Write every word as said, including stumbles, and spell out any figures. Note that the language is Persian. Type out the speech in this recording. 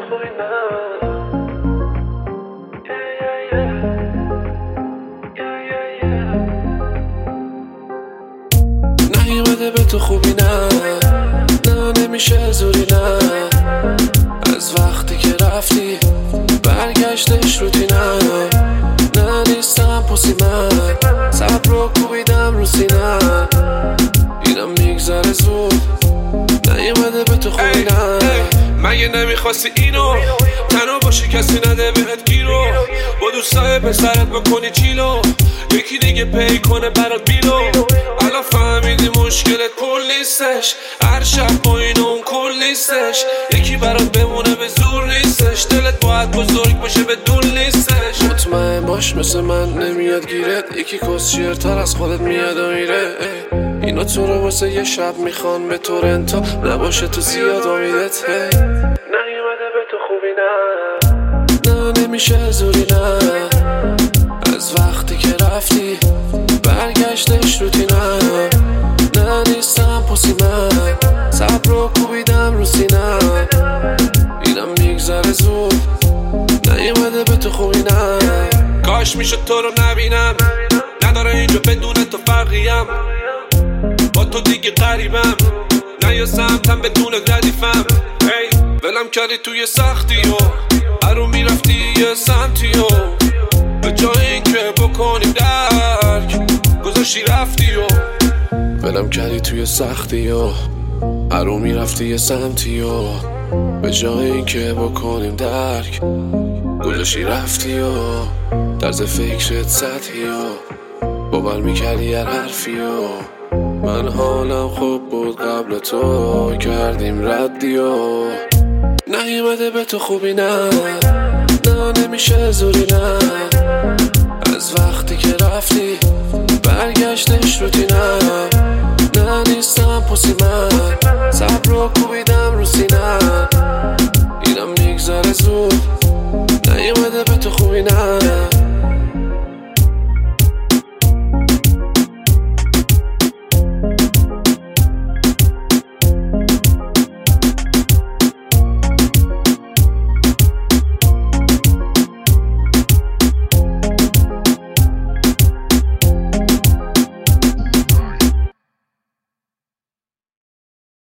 خوبی نه نیومده به تو خوبی نه نه نمیشه زوری نه از وقتی که رفتی برگشتش روتینم نه نیستم پوسی من صبر رو کوبیدم رو سینم اینم میگذره زود نیومده به تو خوبی نه مگه نمیخواستی اینو تنها باشی کسی نده بهت گیرو با دوستای پسرت بکنی چیلو یکی دیگه پی کنه برات بیلو الان فهمیدی مشکلت پول نیستش هر شب با این اون کل نیستش یکی برات بمونه به زور نیستش دلت باید بزرگ باشه به دول نیستش مطمئن باش مثل من نمیاد گیرت یکی کسشیرتر از خودت میاد و میره اینا تو رو واسه یه شب میخوان به تورنتو نباشه تو زیاد امیدت نیومده به تو خوبی نه نه نمیشه زوری نه از وقتی که رفتی برگشتش روتینم نه نیستم پوسی من صبر رو کوبیدم رو سینم اینم میگذره زود نیومده به تو خوبی نه کاش میشه تو رو نبینم نداره اینجا بدون تو فرقیم با تو دیگه قریبم نه یا سمتم بدون ردیفم hey. ولم کردی توی سختی و هرو میرفتی یه سمتی و به جای این که بکنیم درک گذاشتی رفتی و ولم کردی توی سختی و هرو میرفتی یه سمتی و به جای این که بکنیم درک گذاشتی رفتی و طرز فکرت سطحی و باور میکردی هر حرفی و من حالم خوب بود قبل تو کردیم ردی و نیومده به تو خوبی نه نه نمیشه زوری نه از وقتی که رفتی برگشتش روتینم نه نیستم پوسی من